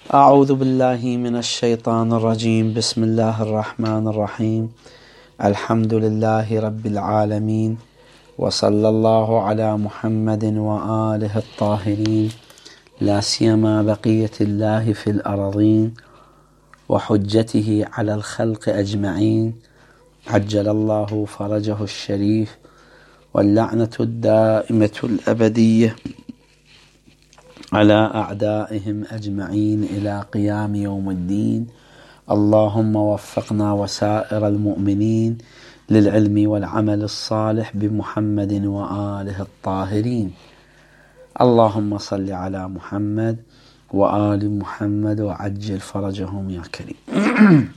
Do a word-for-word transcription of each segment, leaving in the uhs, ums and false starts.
أعوذ بالله من الشيطان الرجيم. بسم الله الرحمن الرحيم. الحمد لله رب العالمين، وصلى الله على محمد وآله الطاهرين، لا سيما بقية الله في الأرضين وحجته على الخلق أجمعين، عجل الله فرجه الشريف، واللعنة الدائمة الأبدية على أعدائهم أجمعين إلى قيام يوم الدين. اللهم وفقنا وسائر المؤمنين للعلم والعمل الصالح بمحمد وآله الطاهرين. اللهم صل على محمد وآل محمد وعجل فرجهم يا كريم.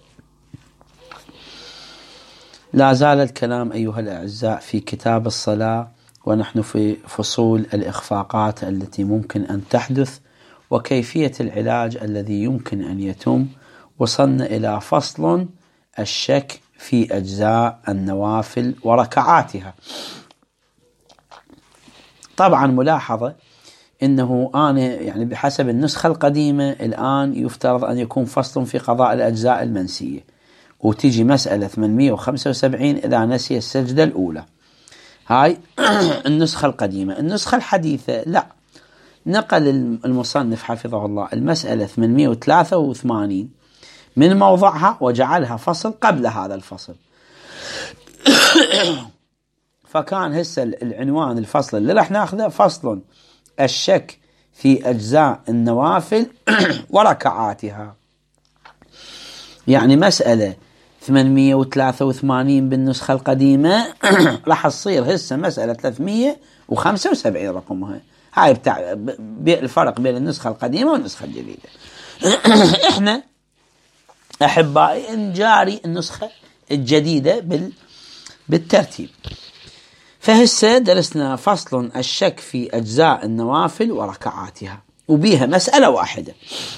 لا زال الكلام أيها الأعزاء في كتاب الصلاة، ونحن في فصول الإخفاقات التي ممكن أن تحدث وكيفية العلاج الذي يمكن أن يتم. وصلنا إلى فصل الشك في أجزاء النوافل وركعاتها. طبعا ملاحظة إنه أنا يعني بحسب النسخة القديمة الآن يفترض أن يكون فصل في قضاء الأجزاء المنسية، وتيجي مسألة ثمانمئة وخمسة وسبعين إذا نسي السجدة الأولى. هاي النسخة القديمة. النسخة الحديثة لا، نقل المصنف حفظه الله المسألة ثمانمئة وثلاثة وثمانين من موضعها وجعلها فصل قبل هذا الفصل. فكان هسه العنوان الفصل اللي راح ناخذه فصل الشك في أجزاء النوافل وركعاتها. يعني مسألة ثمانمئة وثلاثة وثمانين بالنسخة القديمة راح تصير هسه مسألة ثلاثمئة وخمسة وسبعين رقمها. هاي بتاع الفرق بين النسخة القديمة والنسخة الجديدة. احنا احبائي نجاري النسخة الجديدة بال بالترتيب. فهسه درسنا فصل الشك في أجزاء النوافل وركعاتها، وبيها مسألة واحدة.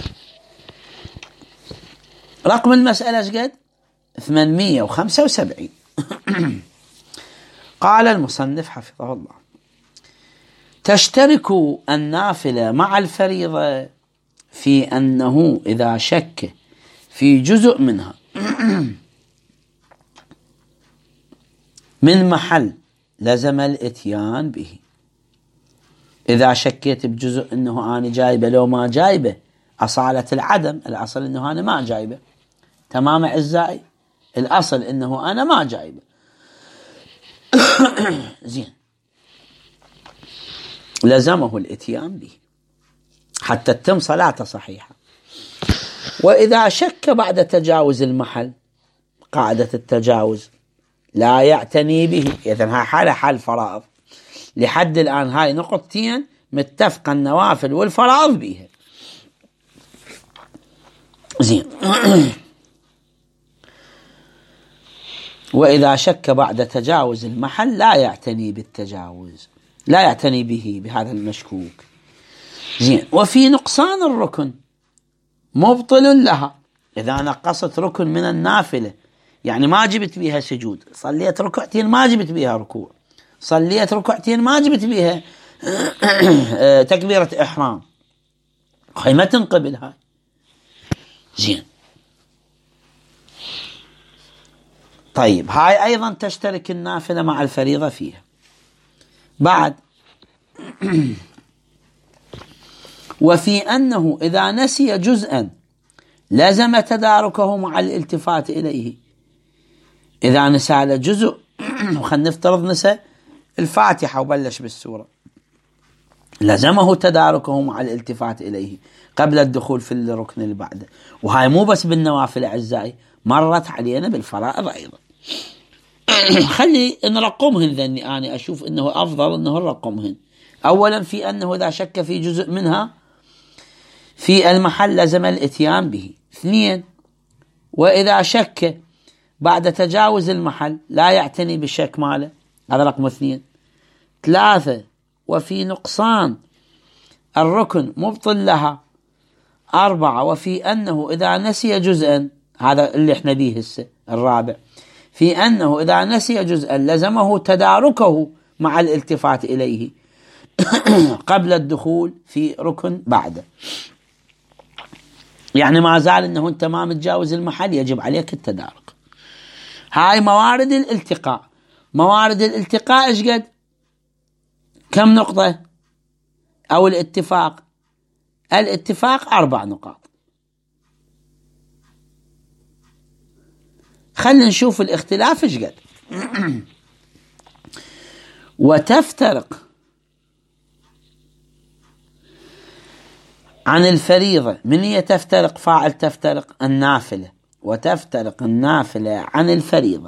رقم المسألة ايش قد؟ ثمانمئة وخمسة وسبعين. قال المصنف حفظه الله: تشترك النافلة مع الفريضة في أنه إذا شك في جزء منها من محل لزم الاتيان به. إذا شكيت بجزء أنه أنا جايبه لو ما جايبه أصالة العدم، الأصل أنه أنا ما جايبه. تمام أعزائي، الأصل أنه أنا ما جايبه. زين، لزمه الاتيان به حتى تتم صلاته صحيحة. وإذا شك بعد تجاوز المحل، قاعدة التجاوز لا يعتني به. إذن هاي حالة حال فرائض. لحد الآن هاي نقطتين متفقة النوافل والفرائض بيها. زين. وإذا شك بعد تجاوز المحل لا يعتني بالتجاوز، لا يعتني به بهذا المشكوك. زين. وفي نقصان الركن مبطل لها. إذا نقصت ركن من النافلة، يعني ما جبت بها سجود، صليت ركعتين ما جبت بها ركوع، صليت ركعتين ما جبت بها تكبيرة إحرام، هاي ما تنقبل هاي. زين. طيب، هاي أيضا تشترك النافلة مع الفريضة فيها. بعد وفي أنه إذا نسي جزءا لازم تداركه مع الالتفات إليه. إذا نسى جزء، وخلنا نفترض نسى الفاتحة وبلش بالسورة، لازمه تداركه مع الالتفات إليه قبل الدخول في الركن اللي بعده. وهاي مو بس بالنوافل أعزائي، مرت علينا بالفرائض أيضا. خلي نرقمهن، ذني أنا أشوف أنه أفضل أنه نرقمهن. أولا في أنه إذا شك في جزء منها في المحل لزم الاتيان به. اثنين، وإذا شك بعد تجاوز المحل لا يعتني بالشك ماله، هذا رقم اثنين. ثلاثة، وفي نقصان الركن مبطل لها. أربعة، وفي أنه إذا نسي جزءا، هذا اللي احنا بيه هسه. الرابع، في أنه إذا نسي جزءا لزمه تداركه مع الالتفات إليه قبل الدخول في ركن بعده. يعني ما زال أنه أنت ما متجاوز المحل، يجب عليك التدارك. هاي موارد الالتقاء. موارد الالتقاء إيش قد؟ كم نقطة؟ أو الاتفاق؟ الاتفاق أربع نقاط. خلينا نشوف الاختلاف إيش قد. وتفترق عن الفريضة. من هي تفترق؟ فاعل تفترق النافلة. وتفترق النافلة عن الفريضة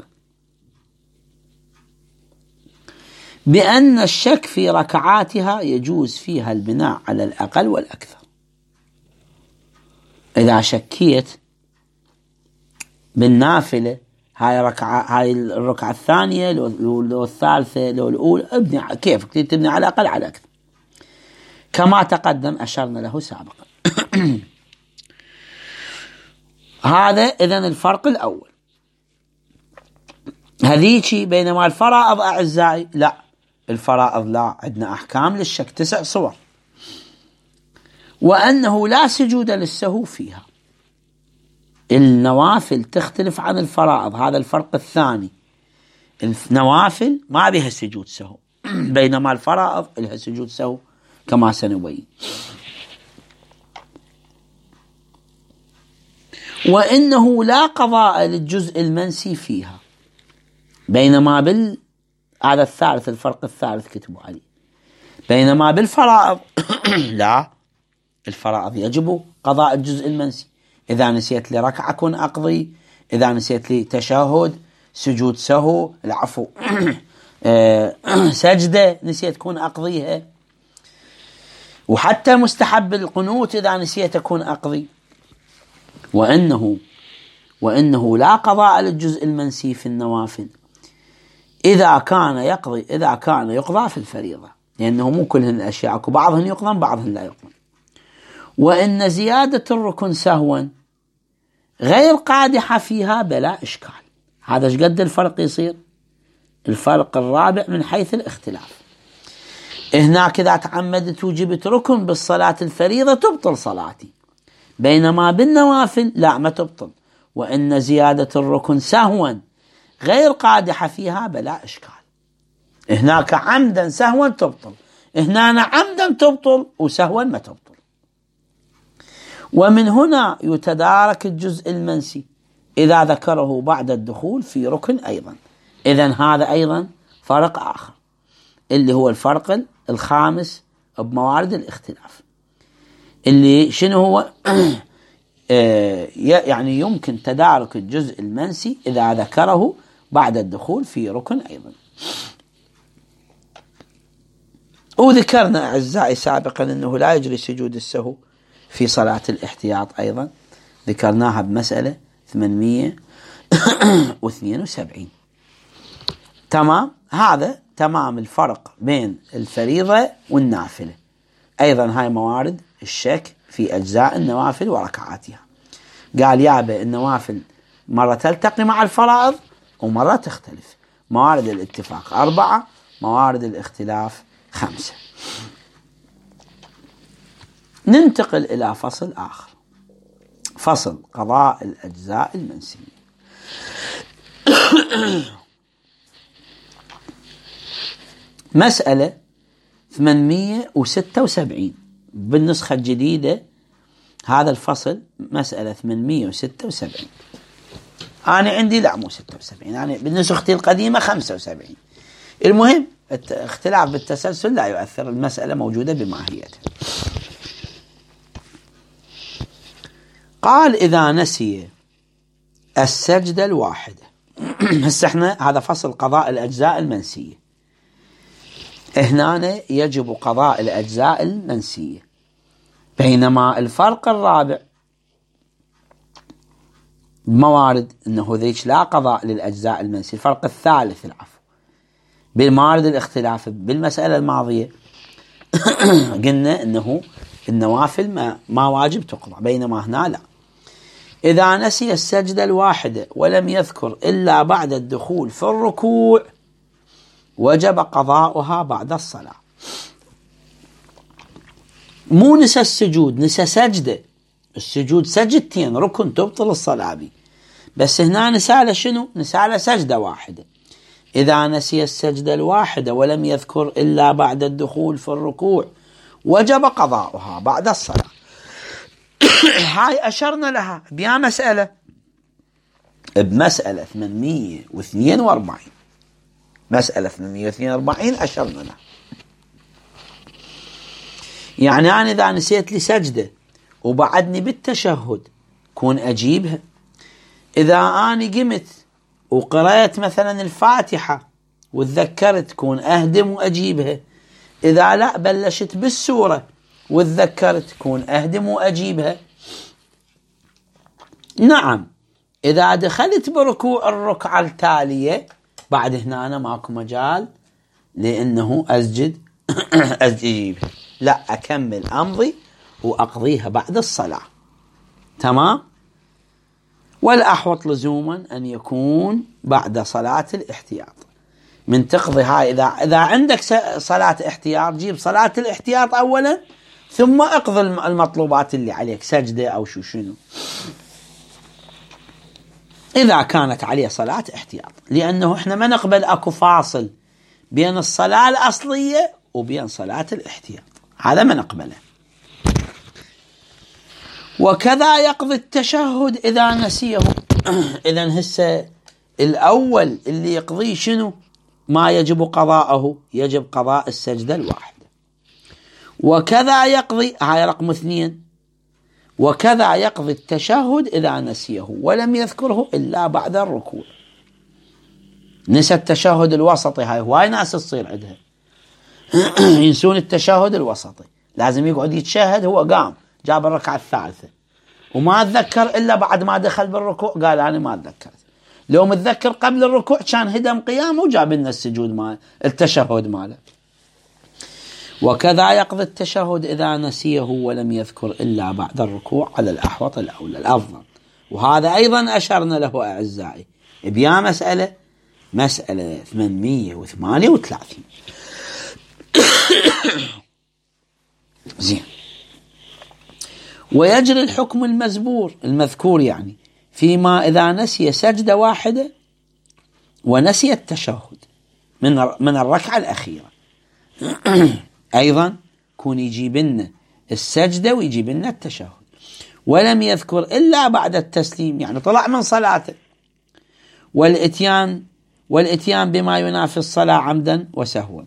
بأن الشك في ركعاتها يجوز فيها البناء على الأقل والأكثر. إذا شكيت بالنافلة، هاي ركعة، هاي الركعة الثانية لو الثالثة لو الأولى، ابني كيفك تبني على الأقل على أكثر، كما تقدم أشرنا له سابقا. هذا إذن الفرق الأول. هذيكي بينما الفرائض أعزائي لا، الفرائض لا، عندنا أحكام للشك تسع صور، وأنه لا سجود للسهو فيها. النوافل تختلف عن الفرائض، هذا الفرق الثاني. النوافل ما بها سجود سهو، بينما الفرائض لها سجود سهو كما سنبين. وإنه لا قضاء للجزء المنسي فيها، بينما بال هذا الثالث، الفرق الثالث كتبوا عليه. بينما بالفرائض لا، الفرائض يجب قضاء الجزء المنسي. إذا نسيت لي ركعة كن أقضي، إذا نسيت لي تشهد، سجود سهو، العفو سجدة نسيت كون أقضيها، وحتى مستحب القنوت إذا نسيت كون أقضي. وأنه وأنه لا قضاء للجزء المنسي في النوافل إذا كان يقضي إذا كان يقضى في الفريضة، لأنه مو كلهن الأشياء، بعضهن يقضى بعضهن لا يقضى. وإن زيادة الركن سهوا غير قادحة فيها بلا إشكال. هذا ايش قد الفرق يصير؟ الفرق الرابع من حيث الاختلاف. هناك إذا تعمدت وجبت ركن بالصلاة الفريضة تبطل صلاتي، بينما بالنوافل لا، ما تبطل. وإن زيادة الركن سهوا غير قادحة فيها بلا إشكال. هناك عمدا سهوا تبطل، هنا عمدا تبطل وسهوا ما تبطل. ومن هنا يتدارك الجزء المنسي إذا ذكره بعد الدخول في ركن أيضا. إذن هذا أيضا فرق آخر، اللي هو الفرق الخامس بموارد الاختلاف، اللي شنو هو؟ يعني يمكن تدارك الجزء المنسي إذا ذكره بعد الدخول في ركن أيضا. وذكرنا أعزائي سابقا أنه لا يجري سجود السهو في صلاة الاحتياط، أيضا ذكرناها بمسألة ثمانمئة واثنين وسبعين. تمام، هذا تمام الفرق بين الفريضة والنافلة. أيضا هاي موارد الشك في أجزاء النوافل وركعاتها. قال يابا النوافل مرة تلتقي مع الفرائض ومرة تختلف. موارد الاتفاق أربعة، موارد الاختلاف خمسة. ننتقل إلى فصل آخر، فصل قضاء الأجزاء المنسية. مسألة ثمانمئة وستة وسبعين بالنسخة الجديدة. هذا الفصل مسألة ثمانمئة وستة وسبعين. أنا عندي لا مو ستة وسبعين، يعني بالنسختي القديمة خمسة وسبعين. المهم اختلاف بالتسلسل لا يؤثر، المسألة موجودة بماهيتها. قال إذا نسي السجدة الواحدة. هسه احنا هذا فصل قضاء الأجزاء المنسية. هنا يجب قضاء الأجزاء المنسية، بينما الفرق الرابع موارد أنه ذيك لا قضاء للأجزاء المنسية. الفرق الثالث العفو بالموارد الاختلاف بالمسألة الماضية قلنا أنه النوافل ما, ما واجب تقضى، بينما هنا لا. إذا نسي السجدة الواحدة ولم يذكر إلا بعد الدخول في الركوع وجب قضاؤها بعد الصلاة. مو نسى السجود، نسى سجدة. السجود سجدتين ركن تبطل الصلاة بي، بس هنا نسأله شنو؟ نسأله سجدة واحدة. إذا نسي السجدة الواحدة ولم يذكر إلا بعد الدخول في الركوع وجب قضاؤها بعد الصلاة. هاي أشرنا لها بيا مسألة، بمسألة ثمانمئة واثنين وأربعين، مسألة ثمانمئة واثنين وأربعين أشرنا لها. يعني أنا إذا نسيت لي سجدة وبعدني بالتشهد كون أجيبها. إذا أنا قمت وقرأت مثلا الفاتحة وتذكرت كون أهدم وأجيبها. إذا لا بلشت بالسورة وتذكرت كون أهدم وأجيبها. نعم إذا دخلت بركوع الركعة التالية بعد هنا أنا ماكو مجال لأنه أسجد أجيبها، لا أكمل أمضي وأقضيها بعد الصلاة. تمام. والأحوط لزوما أن يكون بعد صلاة الاحتياط. من تقضي هاي إذا إذا عندك صلاة احتياط جيب صلاة الاحتياط أولا ثم اقضي المطلوبات اللي عليك، سجدة أو شو شنو، إذا كانت عليه صلاة احتياط، لأنه إحنا ما نقبل أكو فاصل بين الصلاة الأصلية وبين صلاة الاحتياط، هذا ما نقبله. وكذا يقضي التشهد إذا نسيه. إذن هسه الأول اللي يقضيه شنو؟ ما يجب قضاءه، يجب قضاء السجدة الواحدة. وكذا يقضي، هاي رقم اثنين، وكذا يقضي التشهد إذا نسيه ولم يذكره إلا بعد الركوع. نسى التشهد الوسطي، هاي هواي ناس تصير عندها ينسون التشهد الوسطي، لازم يقعد يتشهد هو قام جاب الركعة الثالثة وما أتذكر إلا بعد ما دخل بالركوع قال أنا ما أتذكرت. لو متذكر قبل الركوع كان هدم قيامه وجاب لنا السجود مال التشهد ماله. وكذا يقضي التشهد إذا نسيه ولم يذكر إلا بعد الركوع على الأحوط الأولى الأفضل. وهذا أيضا أشرنا له أعزائي بيا مسألة مسألة ثمانمئة وثمانية وثلاثين. زين. ويجري الحكم المزبور المذكور يعني فيما إذا نسي سجدة واحدة ونسي التشهد من من الركعة الأخيرة. أيضا كون يجيب لنا السجدة ويجيب لنا التشهد ولم يذكر إلا بعد التسليم، يعني طلع من صلاته، والإتيان والإتيان بما ينافي الصلاة عمدا وسهوا.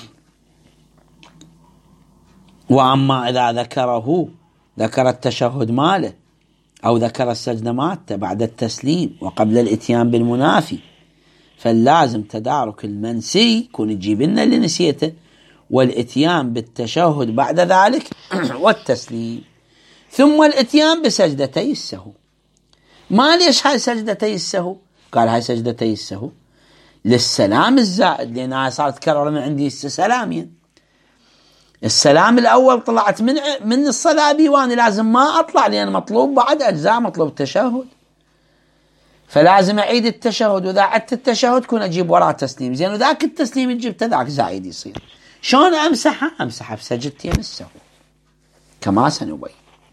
وأما إذا ذكره ذكر التشهد ماله أو ذكر السجدة مالته بعد التسليم وقبل الإتيان بالمنافي فاللازم تدارك المنسي، كون تجيب لنا اللي نسيته، والإتيان بالتشهد بعد ذلك والتسليم، ثم الإتيان بسجدتي السهو. ما ليش هاي سجدتي السهو؟ قال هاي سجدتي السهو للسلام الزائد، لأن هاي صارت تكرر من عندي سلامين. السلام الأول طلعت من من الصلاة بي وأنا لازم ما أطلع لأن مطلوب بعد أجزاء، مطلوب التشهد، فلازم أعيد التشهد. وإذا عدت التشهد كون أجيب وراء تسليم. زين وذاك التسليم اللي جبته ذاك زائد يصير. شلون أمسحها؟ أمسحها بسجدتين السهو كما سنبين.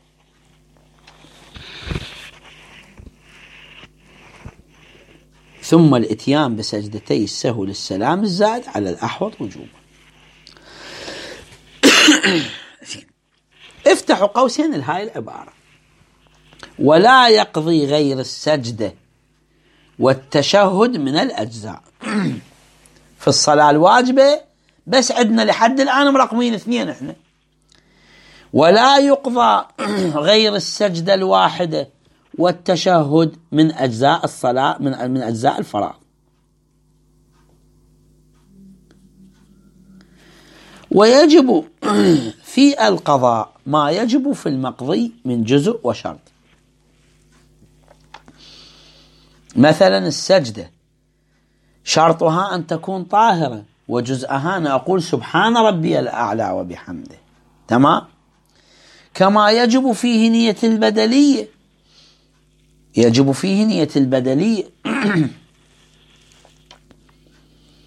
ثم الإتيان بسجدتي السهو للسلام الزائد على الأحوط وجوبا. افتحوا قوسين لهاي العبارة. ولا يقضي غير السجدة والتشهد من الأجزاء. في الصلاة الواجبة بس عندنا لحد الآن مرقمين اثنين احنا. ولا يقضى غير السجدة الواحدة والتشهد من أجزاء الصلاة من من أجزاء الفرائض. ويجب في القضاء ما يجب في المقضي من جزء وشرط. مثلا السجدة شرطها أن تكون طاهرة، وجزءها أنا أقول سبحان ربي الأعلى وبحمده. تمام. كما يجب فيه نية البدلية، يجب فيه نية البدلية.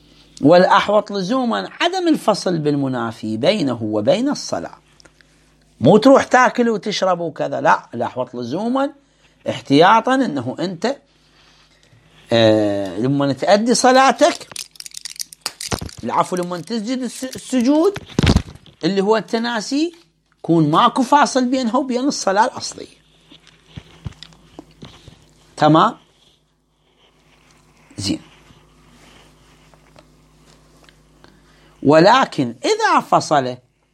والأحوط لزوما عدم الفصل بالمنافي بينه وبين الصلاة. مو تروح تاكل وتشرب وكذا، لا، الأحوط لزوما احتياطا أنه أنت آه لما تأدي صلاتك، العفو لما تسجد السجود اللي هو التناسي، كون ماكو فاصل بينها وبين الصلاة الأصلية. تمام؟ زين. ولكن إذا فصل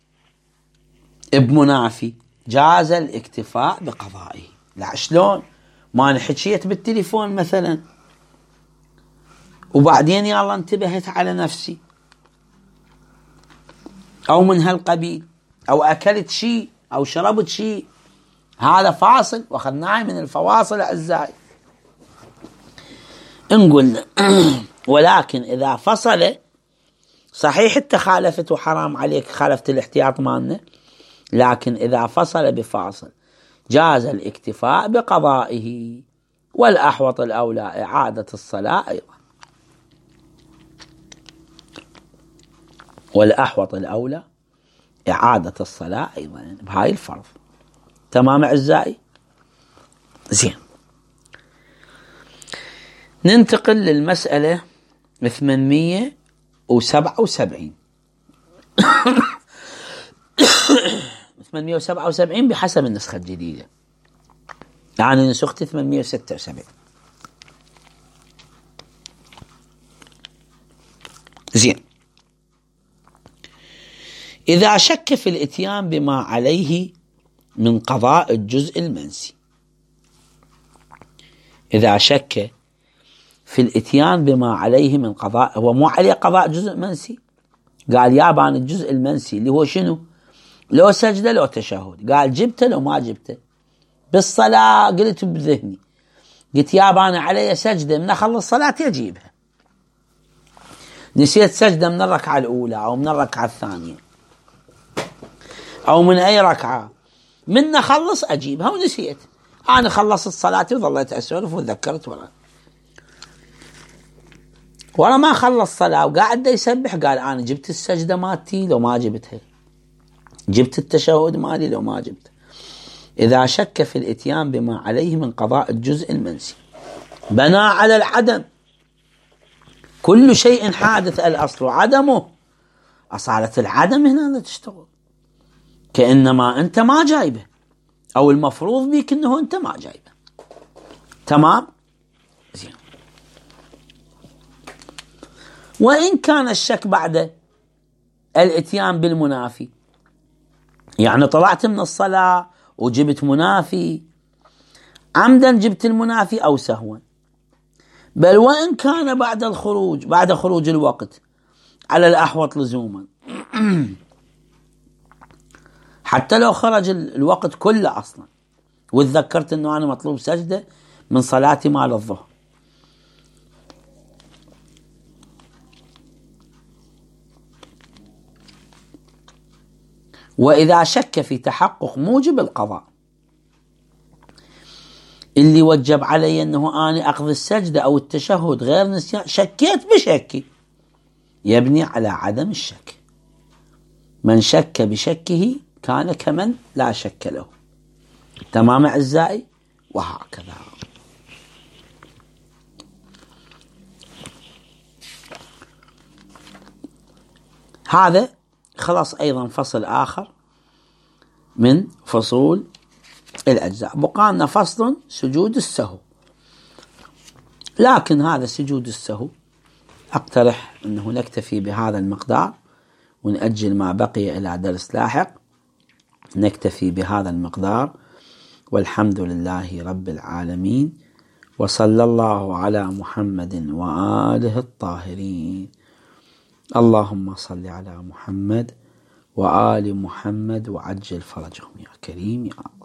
بمنافي جاز الاكتفاء بقضائه. لا، شلون؟ ما أنا حكيت بالتليفون مثلا وبعدين يلا انتبهت على نفسي أو من هالقبيل، أو أكلت شيء أو شربت شيء، هذا فاصل وأخذناه من الفواصل أعزائي. نقول ولكن إذا فصل، صحيح أنت خالفت وحرام عليك، خالفت الاحتياط مالنا، لكن إذا فصل بفاصل جاز الاكتفاء بقضائه، والأحوط الأولى إعادة الصلاة أيضا، والأحوط الأولى إعادة الصلاة أيضا بهاي الفرض. تمام أعزائي؟ زين. ننتقل للمسألة ثمانمية وسبعة وسبعين. ثمانمية وسبعة وسبعين بحسب النسخة الجديدة، يعني نسخت ثمانمية وستة وسبعين. زين. إذا شك في الإتيان بما عليه من قضاء الجزء المنسي، إذا شك في الإتيان بما عليه من قضاء، هو مو عليه قضاء جزء منسي، قال يابان الجزء المنسي اللي هو شنو؟ لو سجدة لو تشهد، قال جبته لو ما جبته بالصلاة، قلت بذهني قلت يابان علي سجدة من أخلص صلاة يجيبها، نسيت سجدة من الركعة الأولى أو من الركعة الثانية أو من أي ركعة، من أخلص أجيبها ونسيت، أنا خلصت صلاتي وظليت أسولف وذكرت ورا ورا ما خلص صلاة وقاعد يسبح، قال أنا جبت السجدة مالتي لو ما جبتها، جبت التشهد مالي لو ما جبته. إذا شك في الإتيان بما عليه من قضاء الجزء المنسي، بنى على العدم، كل شيء حادث الأصل عدمه، أصالة العدم هنا تشتغل، كأنما أنت ما جايبه، أو المفروض بيك أنه أنت ما جايبه. تمام؟ زين. وإن كان الشك بعد الإتيان بالمنافي، يعني طلعت من الصلاة وجبت منافي، عمدا جبت المنافي أو سهوا، بل وإن كان بعد الخروج بعد خروج الوقت على الأحوط لزوما، حتى لو خرج الوقت كله أصلا وتذكرت أنه أنا مطلوب سجدة من صلاتي مال الظهر، وإذا شك في تحقق موجب القضاء اللي وجب علي أنه أنا أخذ السجدة أو التشهد غير نسيان، شكيت بشكي، يبني على عدم الشك. من شك بشكه كان كمن لا شك له. تمام أعزائي؟ وهكذا. هذا خلاص أيضا فصل آخر من فصول الأجزاء. بقى لنا فصل سجود السهو، لكن هذا سجود السهو أقترح أنه نكتفي بهذا المقدار ونأجل ما بقي إلى درس لاحق. نكتفي بهذا المقدار، والحمد لله رب العالمين، وصلى الله على محمد وآله الطاهرين. اللهم صل على محمد وآل محمد وعجل فرجهم يا كريم يا الله.